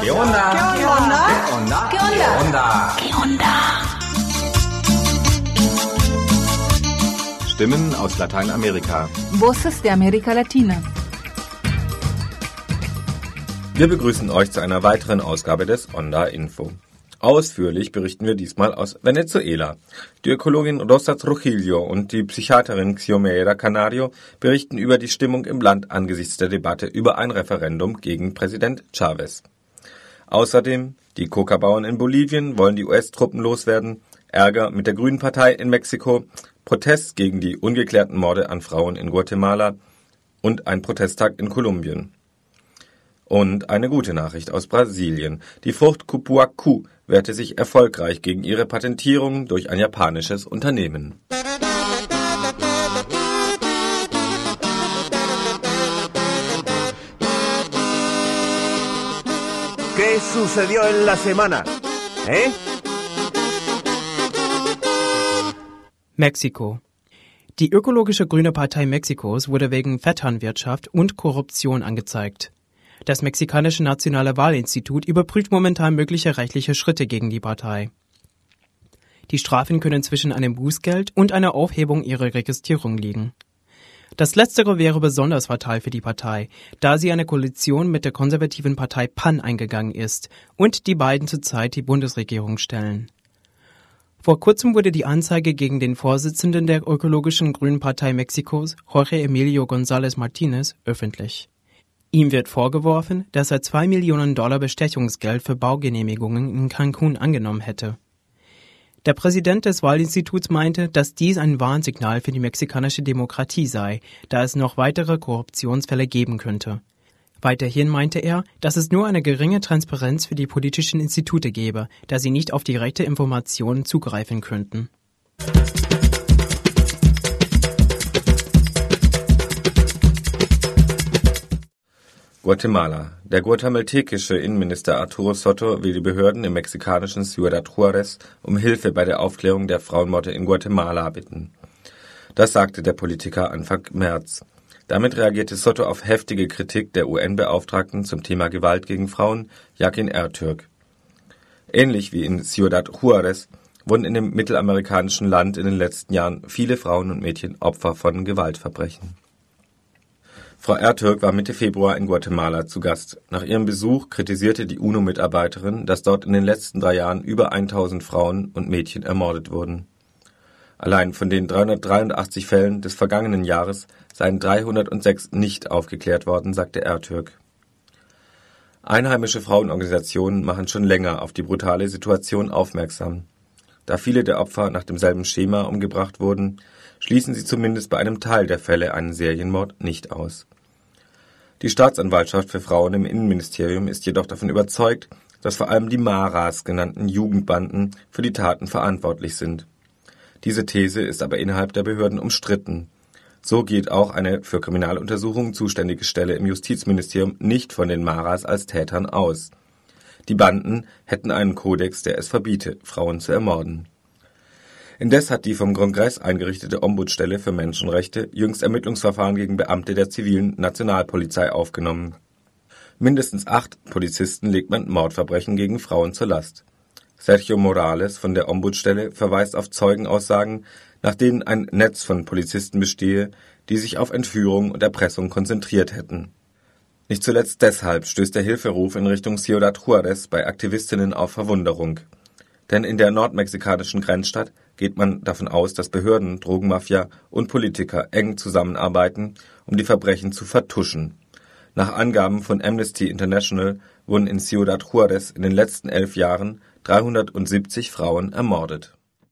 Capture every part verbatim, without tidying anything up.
¿Qué onda? ¿Qué onda? ¿Qué onda? ¿Qué onda? ¿Qué onda? Stimmen aus Lateinamerika. Voces de América Latina. Wir begrüßen euch zu einer weiteren Ausgabe des Onda Info. Ausführlich berichten wir diesmal aus Venezuela. Die Ökologin Rosa Trujillo und die Psychiaterin Xiomara Canario berichten über die Stimmung im Land angesichts der Debatte über ein Referendum gegen Präsident Chavez. Außerdem, die Coca-Bauern in Bolivien wollen die U S-Truppen loswerden, Ärger mit der Grünen Partei in Mexiko, Protest gegen die ungeklärten Morde an Frauen in Guatemala und ein Protesttag in Kolumbien. Und eine gute Nachricht aus Brasilien. Die Frucht Cupuaçu wehrte sich erfolgreich gegen ihre Patentierung durch ein japanisches Unternehmen. ¿Qué sucedió en la semana? ¿Eh? Mexiko. Die ökologische Grüne Partei Mexikos wurde wegen Vetternwirtschaft und Korruption angezeigt. Das mexikanische Nationale Wahlinstitut überprüft momentan mögliche rechtliche Schritte gegen die Partei. Die Strafen können zwischen einem Bußgeld und einer Aufhebung ihrer Registrierung liegen. Das Letztere wäre besonders fatal für die Partei, da sie eine Koalition mit der konservativen Partei P A N eingegangen ist und die beiden zurzeit die Bundesregierung stellen. Vor kurzem wurde die Anzeige gegen den Vorsitzenden der ökologischen Grünen Partei Mexikos, Jorge Emilio González Martínez, öffentlich. Ihm wird vorgeworfen, dass er zwei Millionen Dollar Bestechungsgeld für Baugenehmigungen in Cancún angenommen hätte. Der Präsident des Wahlinstituts meinte, dass dies ein Warnsignal für die mexikanische Demokratie sei, da es noch weitere Korruptionsfälle geben könnte. Weiterhin meinte er, dass es nur eine geringe Transparenz für die politischen Institute gebe, da sie nicht auf direkte Informationen zugreifen könnten. Guatemala. Der guatemaltekische Innenminister Arturo Soto will die Behörden im mexikanischen Ciudad Juárez um Hilfe bei der Aufklärung der Frauenmorde in Guatemala bitten. Das sagte der Politiker Anfang März. Damit reagierte Soto auf heftige Kritik der U N-Beauftragten zum Thema Gewalt gegen Frauen, Yakin Ertürk. Ähnlich wie in Ciudad Juárez wurden in dem mittelamerikanischen Land in den letzten Jahren viele Frauen und Mädchen Opfer von Gewaltverbrechen. Frau Ertürk war Mitte Februar in Guatemala zu Gast. Nach ihrem Besuch kritisierte die UNO-Mitarbeiterin, dass dort in den letzten drei Jahren über tausend Frauen und Mädchen ermordet wurden. Allein von den dreihundertdreiundachtzig Fällen des vergangenen Jahres seien dreihundertsechs nicht aufgeklärt worden, sagte Ertürk. Einheimische Frauenorganisationen machen schon länger auf die brutale Situation aufmerksam. Da viele der Opfer nach demselben Schema umgebracht wurden, schließen sie zumindest bei einem Teil der Fälle einen Serienmord nicht aus. Die Staatsanwaltschaft für Frauen im Innenministerium ist jedoch davon überzeugt, dass vor allem die Maras genannten Jugendbanden für die Taten verantwortlich sind. Diese These ist aber innerhalb der Behörden umstritten. So geht auch eine für Kriminaluntersuchungen zuständige Stelle im Justizministerium nicht von den Maras als Tätern aus. Die Banden hätten einen Kodex, der es verbiete, Frauen zu ermorden. Indes hat die vom Kongress eingerichtete Ombudsstelle für Menschenrechte jüngst Ermittlungsverfahren gegen Beamte der zivilen Nationalpolizei aufgenommen. Mindestens acht Polizisten legt man Mordverbrechen gegen Frauen zur Last. Sergio Morales von der Ombudsstelle verweist auf Zeugenaussagen, nach denen ein Netz von Polizisten bestehe, die sich auf Entführung und Erpressung konzentriert hätten. Nicht zuletzt deshalb stößt der Hilferuf in Richtung Ciudad Juárez bei Aktivistinnen auf Verwunderung. Denn in der nordmexikanischen Grenzstadt geht man davon aus, dass Behörden, Drogenmafia und Politiker eng zusammenarbeiten, um die Verbrechen zu vertuschen. Nach Angaben von Amnesty International wurden in Ciudad Juárez in den letzten elf Jahren dreihundertsiebzig Frauen ermordet.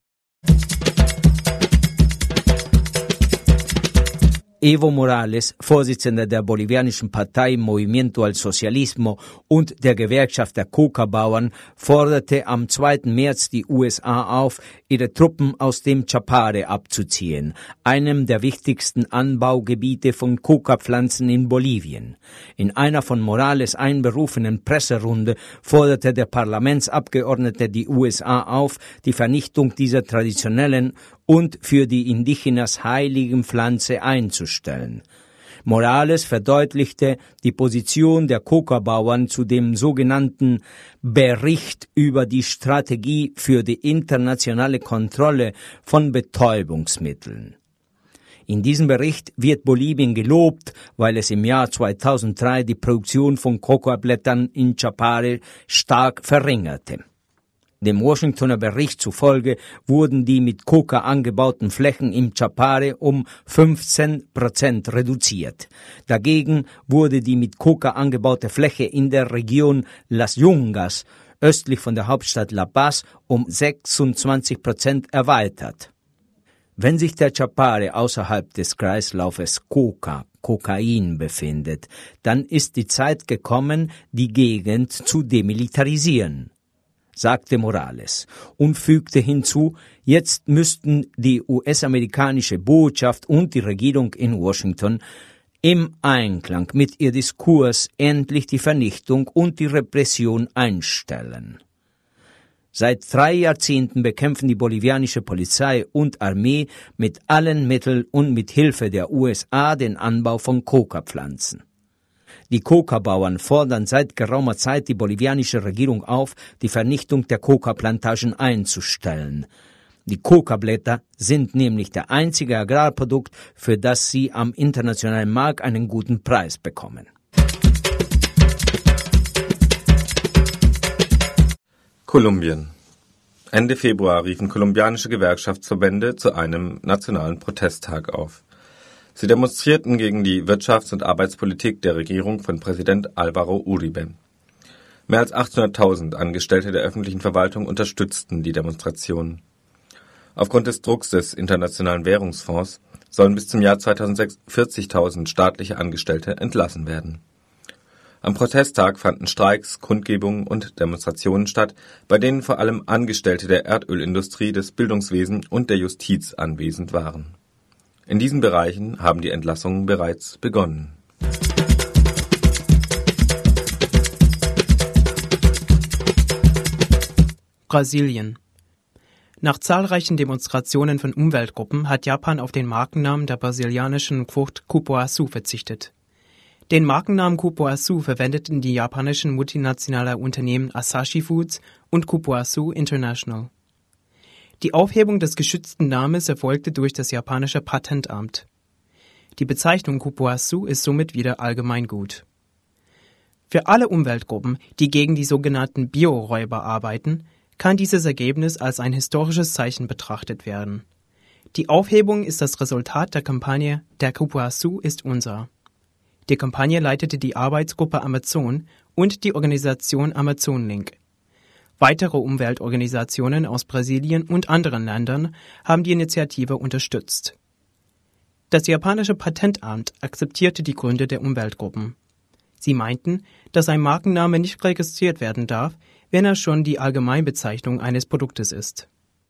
Evo Morales, Vorsitzender der bolivianischen Partei Movimiento al Socialismo und der Gewerkschaft der Coca-Bauern, forderte am zweiten März die U S A auf, ihre Truppen aus dem Chapare abzuziehen, einem der wichtigsten Anbaugebiete von Coca-Pflanzen in Bolivien. In einer von Morales einberufenen Presserunde forderte der Parlamentsabgeordnete die U S A auf, die Vernichtung dieser traditionellen und für die Indigenas heiligen Pflanze einzustellen. Morales verdeutlichte die Position der Coca-Bauern zu dem sogenannten Bericht über die Strategie für die internationale Kontrolle von Betäubungsmitteln. In diesem Bericht wird Bolivien gelobt, weil es im Jahr zweitausenddrei die Produktion von Coca-Blättern in Chapare stark verringerte. Dem Washingtoner Bericht zufolge wurden die mit Coca angebauten Flächen im Chapare um fünfzehn Prozent reduziert. Dagegen wurde die mit Coca angebaute Fläche in der Region Las Yungas, östlich von der Hauptstadt La Paz, um sechsundzwanzig Prozent erweitert. Wenn sich der Chapare außerhalb des Kreislaufes Coca, Kokain befindet, dann ist die Zeit gekommen, die Gegend zu demilitarisieren, sagte Morales und fügte hinzu, jetzt müssten die U S-amerikanische Botschaft und die Regierung in Washington im Einklang mit ihr Diskurs endlich die Vernichtung und die Repression einstellen. Seit drei Jahrzehnten bekämpfen die bolivianische Polizei und Armee mit allen Mitteln und mit Hilfe der U S A den Anbau von Coca-Pflanzen. Die Coca-Bauern fordern seit geraumer Zeit die bolivianische Regierung auf, die Vernichtung der Coca-Plantagen einzustellen. Die Coca-Blätter sind nämlich der einzige Agrarprodukt, für das sie am internationalen Markt einen guten Preis bekommen. Kolumbien. Ende Februar riefen kolumbianische Gewerkschaftsverbände zu einem nationalen Protesttag auf. Sie demonstrierten gegen die Wirtschafts- und Arbeitspolitik der Regierung von Präsident Álvaro Uribe. Mehr als achthunderttausend Angestellte der öffentlichen Verwaltung unterstützten die Demonstrationen. Aufgrund des Drucks des Internationalen Währungsfonds sollen bis zum Jahr zweitausendsechs vierzigtausend staatliche Angestellte entlassen werden. Am Protesttag fanden Streiks, Kundgebungen und Demonstrationen statt, bei denen vor allem Angestellte der Erdölindustrie, des Bildungswesens und der Justiz anwesend waren. In diesen Bereichen haben die Entlassungen bereits begonnen. Brasilien. Nach zahlreichen Demonstrationen von Umweltgruppen hat Japan auf den Markennamen der brasilianischen Frucht Cupuaçu verzichtet. Den Markennamen Cupuaçu verwendeten die japanischen multinationalen Unternehmen Asahi Foods und Cupuaçu International. Die Aufhebung des geschützten Namens erfolgte durch das japanische Patentamt. Die Bezeichnung Cupuaçu ist somit wieder allgemeingut. Für alle Umweltgruppen, die gegen die sogenannten Bioräuber arbeiten, kann dieses Ergebnis als ein historisches Zeichen betrachtet werden. Die Aufhebung ist das Resultat der Kampagne Der Cupuaçu ist unser. Die Kampagne leitete die Arbeitsgruppe Amazon und die Organisation Amazon Link. Weitere Umweltorganisationen aus Brasilien und anderen Ländern haben die Initiative unterstützt. Das japanische Patentamt akzeptierte die Gründe der Umweltgruppen. Sie meinten, dass ein Markenname nicht registriert werden darf, wenn er schon die Allgemeinbezeichnung eines Produktes ist.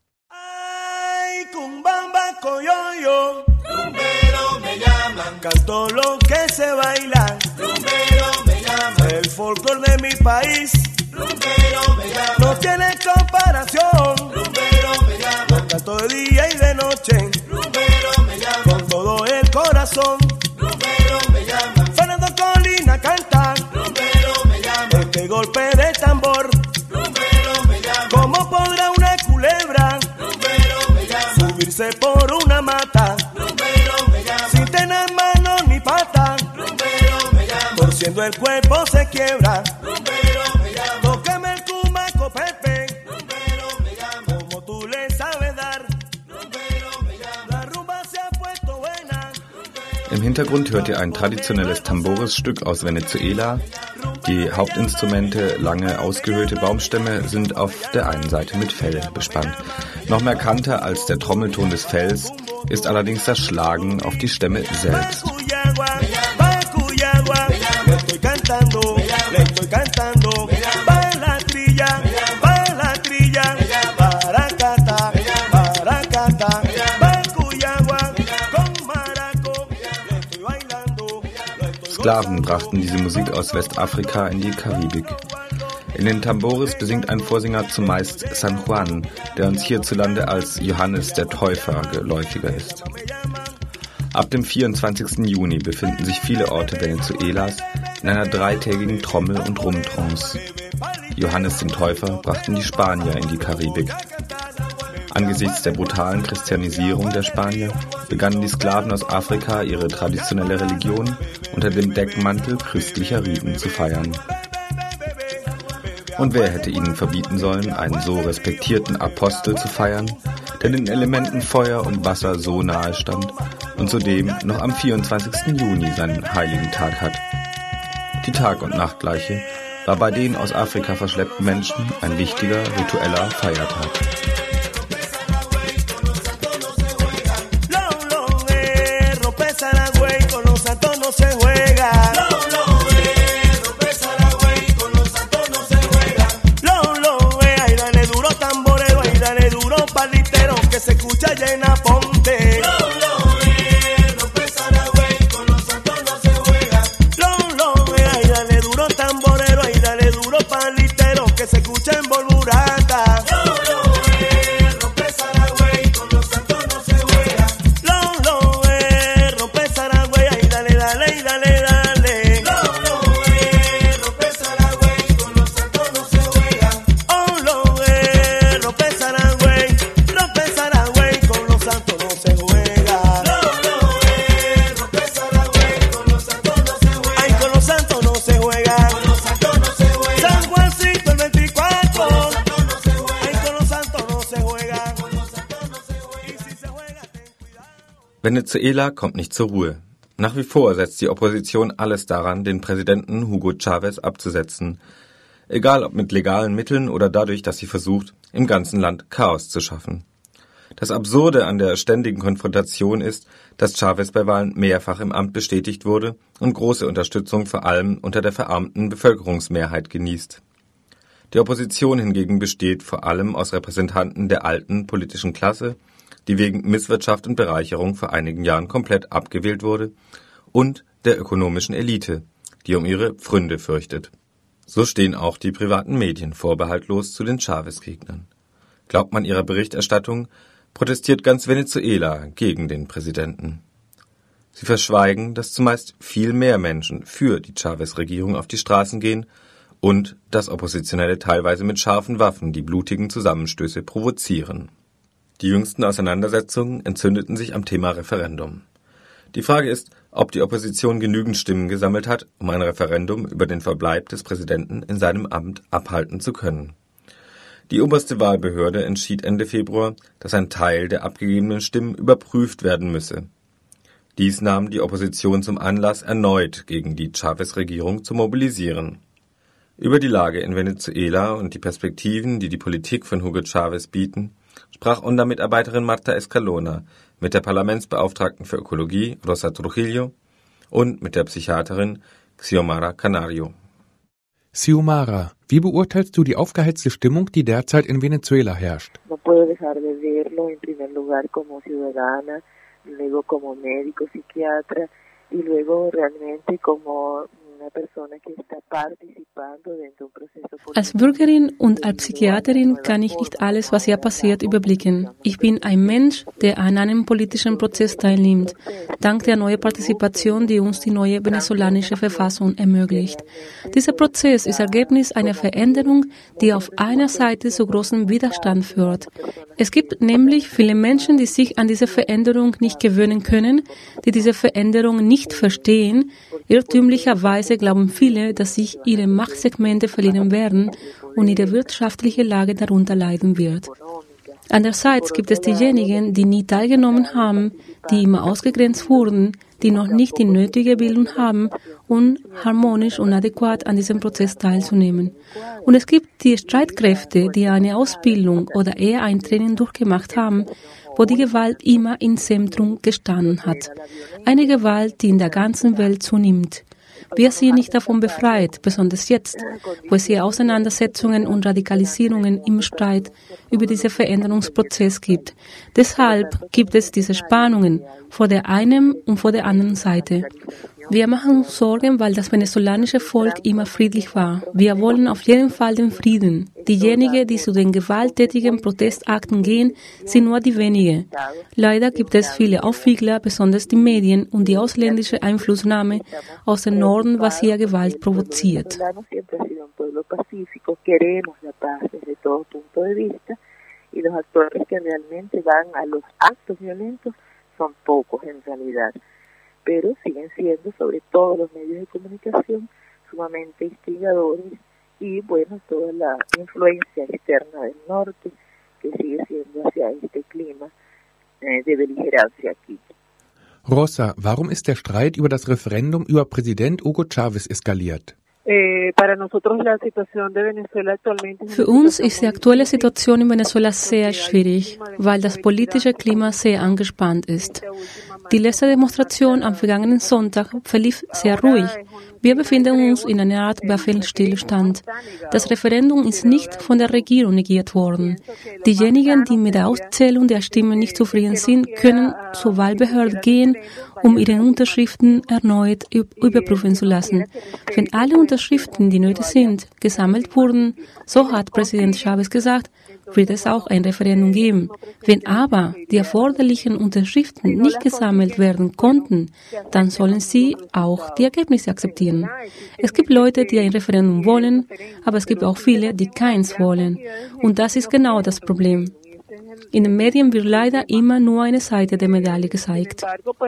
Canto lo que se baila, rumbero me llama, el folclore de mi país, rumbero me llama, no tiene comparación, rumbero me llama, lo canto de día y de noche, rumbero me llama, con todo el corazón, rumbero me llama, Fernando Colina canta, rumbero me llama, este golpe de tambor, rumbero me llama, ¿cómo podrá una culebra, rumbero me llama, subirse por una mata, rumbero me llama, sin tener mano ni pata, rumbero me llama, torciendo el cuerpo se quiebra, rumbero me llama, tócame el cumaco Pepe, rumbero me llama, como tú le sabes dar, rumbero me llama, la rumba se ha puesto buena. Im Hintergrund hört ihr ein traditionelles Tambores-Stück aus Venezuela. Die Hauptinstrumente, lange ausgehöhlte Baumstämme, sind auf der einen Seite mit Fell bespannt. Noch markanter als der Trommelton des Fells ist allerdings das Schlagen auf die Stämme selbst. Sklaven brachten diese Musik aus Westafrika in die Karibik. In den Tambores besingt ein Vorsänger zumeist San Juan, der uns hierzulande als Johannes der Täufer geläufiger ist. Ab dem vierundzwanzigsten Juni befinden sich viele Orte Venezuelas in einer dreitägigen Trommel- und Rumtrance. Johannes den Täufer brachten die Spanier in die Karibik. Angesichts der brutalen Christianisierung der Spanier begannen die Sklaven aus Afrika ihre traditionelle Religion unter dem Deckmantel christlicher Riten zu feiern. Und wer hätte ihnen verbieten sollen, einen so respektierten Apostel zu feiern, der den Elementen Feuer und Wasser so nahe stand und zudem noch am vierundzwanzigsten Juni seinen heiligen Tag hat. Die Tag- und Nachtgleiche war bei den aus Afrika verschleppten Menschen ein wichtiger ritueller Feiertag. Se escucha llena ponte. Lo, lo, eh, rompe Saragüey, con los santos no se juega. Lo, lo, eh, ay, dale duro tamborero, ay, dale duro palitero, que se escucha en Volburata. Lo, lo, eh, rompe Saragüey, con los santos no se juega. Lo, lo, eh, rompe Saragüey, ay, dale, dale, ay, dale, dale. Lo, lo, eh, rompe Saragüey, con los santos no se juega. Oh, lo, eh, rompe Saragüey, rompe Saragüey, con los santos no se juega. Lo, lo, eh, rompe Saragüey, con los santos no se juega. Ay, con los santos no se juega. Con los santos no se juega. San Juancito el veinticuatro. Con los santos no se juega. Ay, con los santos no se juega. Con los santos no se juega. Y si se juega, ten cuidado. Venezuela kommt nicht zur Ruhe. Nach wie vor setzt die Opposition alles daran, den Präsidenten Hugo Chávez abzusetzen. Egal ob mit legalen Mitteln oder dadurch, dass sie versucht, im ganzen Land Chaos zu schaffen. Das Absurde an der ständigen Konfrontation ist, dass Chávez bei Wahlen mehrfach im Amt bestätigt wurde und große Unterstützung vor allem unter der verarmten Bevölkerungsmehrheit genießt. Die Opposition hingegen besteht vor allem aus Repräsentanten der alten politischen Klasse, die wegen Misswirtschaft und Bereicherung vor einigen Jahren komplett abgewählt wurde, und der ökonomischen Elite, die um ihre Pfründe fürchtet. So stehen auch die privaten Medien vorbehaltlos zu den Chávez-Gegnern. Glaubt man ihrer Berichterstattung, protestiert ganz Venezuela gegen den Präsidenten. Sie verschweigen, dass zumeist viel mehr Menschen für die Chávez-Regierung auf die Straßen gehen und dass Oppositionelle teilweise mit scharfen Waffen die blutigen Zusammenstöße provozieren. Die jüngsten Auseinandersetzungen entzündeten sich am Thema Referendum. Die Frage ist, ob die Opposition genügend Stimmen gesammelt hat, um ein Referendum über den Verbleib des Präsidenten in seinem Amt abhalten zu können. Die oberste Wahlbehörde entschied Ende Februar, dass ein Teil der abgegebenen Stimmen überprüft werden müsse. Dies nahm die Opposition zum Anlass, erneut gegen die Chávez-Regierung zu mobilisieren. Über die Lage in Venezuela und die Perspektiven, die die Politik von Hugo Chávez bieten, sprach UNDA-Mitarbeiterin Marta Escalona mit der Parlamentsbeauftragten für Ökologie Rosa Trujillo und mit der Psychiaterin Xiomara Canario. Xiomara, wie beurteilst du die aufgeheizte Stimmung, die derzeit in Venezuela herrscht? No puedo dejar de verlo en primer lugar como ciudadana, luego como médico psiquiatra y luego realmente como una persona que está participando dentro de un proceso político. Als Bürgerin und als Psychiaterin kann ich nicht alles, was hier passiert, überblicken. Ich bin ein Mensch, der an einem politischen Prozess teilnimmt, dank der neuen Partizipation, die uns die neue venezolanische Verfassung ermöglicht. Dieser Prozess ist Ergebnis einer Veränderung, die auf einer Seite zu großem Widerstand führt. Es gibt nämlich viele Menschen, die sich an diese Veränderung nicht gewöhnen können, die diese Veränderung nicht verstehen. Irrtümlicherweise glauben viele, dass sich ihre Machtsegmente verlieren werden und ihre wirtschaftliche Lage darunter leiden wird. Andererseits gibt es diejenigen, die nie teilgenommen haben, die immer ausgegrenzt wurden, die noch nicht die nötige Bildung haben, um harmonisch und adäquat an diesem Prozess teilzunehmen. Und es gibt die Streitkräfte, die eine Ausbildung oder eher ein Training durchgemacht haben, wo die Gewalt immer im Zentrum gestanden hat. Eine Gewalt, die in der ganzen Welt zunimmt. Wir sind nicht davon befreit, besonders jetzt, wo es hier Auseinandersetzungen und Radikalisierungen im Streit über diesen Veränderungsprozess gibt. Deshalb gibt es diese Spannungen vor der einen und vor der anderen Seite. Wir machen uns Sorgen, weil das venezolanische Volk immer friedlich war. Wir wollen auf jeden Fall den Frieden. Diejenigen, die zu den gewalttätigen Protestakten gehen, sind nur die wenigen. Leider gibt es viele Aufwiegler, besonders die Medien und die ausländische Einflussnahme aus dem Norden, was hier Gewalt provoziert. Y los actores que realmente van a los actos violentos son pocos en realidad, pero siguen siendo sobre todo los medios de comunicación sumamente instigadores y bueno, toda la influencia externa del norte que sigue siendo hacia este clima eh, de beligerancia aquí. Rosa, warum ist der Streit über das Referendum über Präsident Hugo Chávez eskaliert? Für uns ist die aktuelle Situation in Venezuela sehr schwierig, weil das politische Klima sehr angespannt ist. Die letzte Demonstration am vergangenen Sonntag verlief sehr ruhig. Wir befinden uns in einer Art Waffenstillstand. Das Referendum ist nicht von der Regierung negiert worden. Diejenigen, die mit der Auszählung der Stimmen nicht zufrieden sind, können zur Wahlbehörde gehen, um ihre Unterschriften erneut überprüfen zu lassen. Wenn alle Unterschriften, die nötig sind, gesammelt wurden, so hat Präsident Chávez gesagt, wird es auch ein Referendum geben. Wenn aber die erforderlichen Unterschriften nicht gesammelt werden konnten, dann sollen sie auch die Ergebnisse akzeptieren. Es gibt Leute, die ein Referendum wollen, aber es gibt auch viele, die keins wollen. Und das ist genau das Problem. In den Medien wird leider immer nur eine Seite der Medaille gezeigt.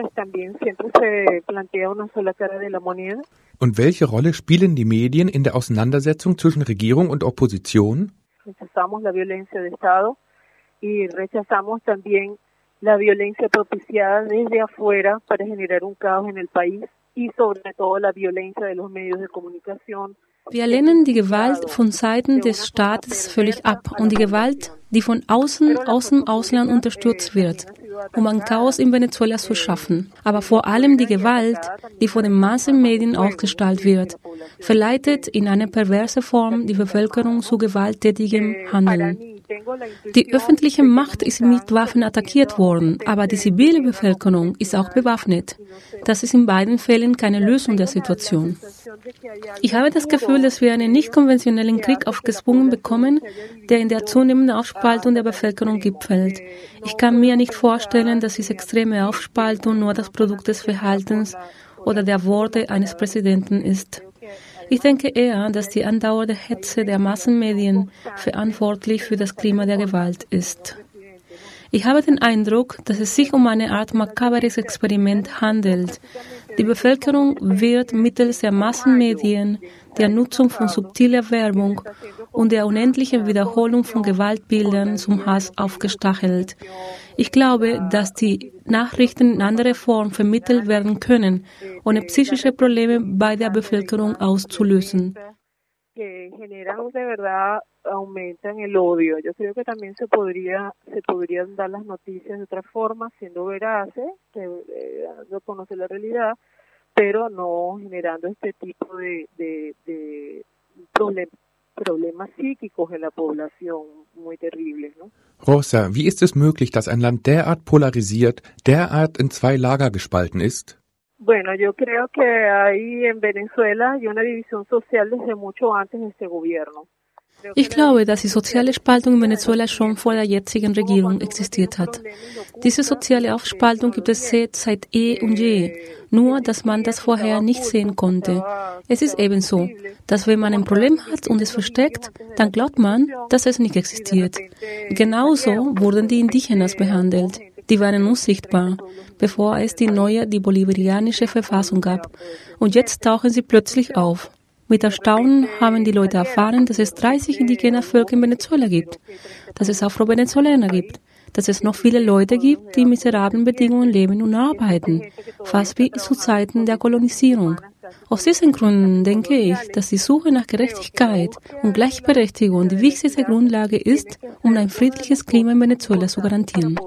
Und welche Rolle spielen die Medien in der Auseinandersetzung zwischen Regierung und Opposition? Rechazamos la violencia de Estado y rechazamos también la violencia propiciada desde afuera para generar un caos en el país y sobre todo la violencia de los medios de comunicación. Wir lehnen die Gewalt von Seiten des Staates völlig ab und die Gewalt, die von außen aus dem Ausland unterstützt wird, um ein Chaos in Venezuela zu schaffen. Aber vor allem die Gewalt, die von den Massenmedien ausgestrahlt wird, verleitet in eine perverse Form die Bevölkerung zu gewalttätigem Handeln. Die öffentliche Macht ist mit Waffen attackiert worden, aber die zivile Bevölkerung ist auch bewaffnet. Das ist in beiden Fällen keine Lösung der Situation. Ich habe das Gefühl, dass wir einen nicht konventionellen Krieg aufgezwungen bekommen, der in der zunehmenden Aufspaltung der Bevölkerung gipfelt. Ich kann mir nicht vorstellen, dass diese extreme Aufspaltung nur das Produkt des Verhaltens oder der Worte eines Präsidenten ist. Ich denke eher, dass die andauernde Hetze der Massenmedien verantwortlich für das Klima der Gewalt ist. Ich habe den Eindruck, dass es sich um eine Art makaberes Experiment handelt. Die Bevölkerung wird mittels der Massenmedien, der Nutzung von subtiler Werbung und der unendlichen Wiederholung von Gewaltbildern zum Hass aufgestachelt. Ich glaube, dass die Nachrichten in anderer Form vermittelt werden können, ohne psychische Probleme bei der Bevölkerung auszulösen. Aumentan el odio. Yo creo que también se podría se podrían dar las noticias de otra forma, siendo veraces, eh, dando a conocer la realidad, pero no generando este tipo de, de, de problem, problemas psíquicos en la población muy terribles, ¿no? Rosa, wie ist es möglich, dass ein Land derart polarisiert, derart in zwei Lager gespalten ist? Bueno, yo creo que hay en Venezuela hay una división social desde mucho antes de este gobierno. Ich glaube, dass die soziale Spaltung in Venezuela schon vor der jetzigen Regierung existiert hat. Diese soziale Aufspaltung gibt es seit eh und je, nur dass man das vorher nicht sehen konnte. Es ist eben so, dass wenn man ein Problem hat und es versteckt, dann glaubt man, dass es nicht existiert. Genauso wurden die Indigenas behandelt. Die waren unsichtbar, bevor es die neue, die bolivarianische Verfassung gab. Und jetzt tauchen sie plötzlich auf. Mit Erstaunen haben die Leute erfahren, dass es dreißig indigene Völker in Venezuela gibt, dass es Afro-Venezolaner gibt, dass es noch viele Leute gibt, die in miserablen Bedingungen leben und arbeiten, fast wie zu Zeiten der Kolonisierung. Aus diesen Gründen denke ich, dass die Suche nach Gerechtigkeit und Gleichberechtigung die wichtigste Grundlage ist, um ein friedliches Klima in Venezuela zu garantieren.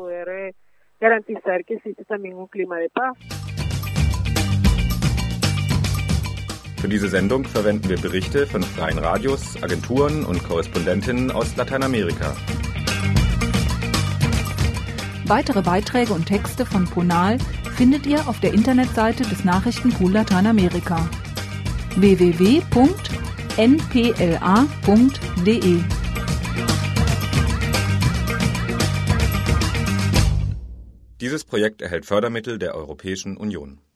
Für diese Sendung verwenden wir Berichte von freien Radios, Agenturen und Korrespondentinnen aus Lateinamerika. Weitere Beiträge und Texte von Ponal findet ihr auf der Internetseite des Nachrichtenpool Lateinamerika w w w punkt n p l a punkt d e. Dieses Projekt erhält Fördermittel der Europäischen Union.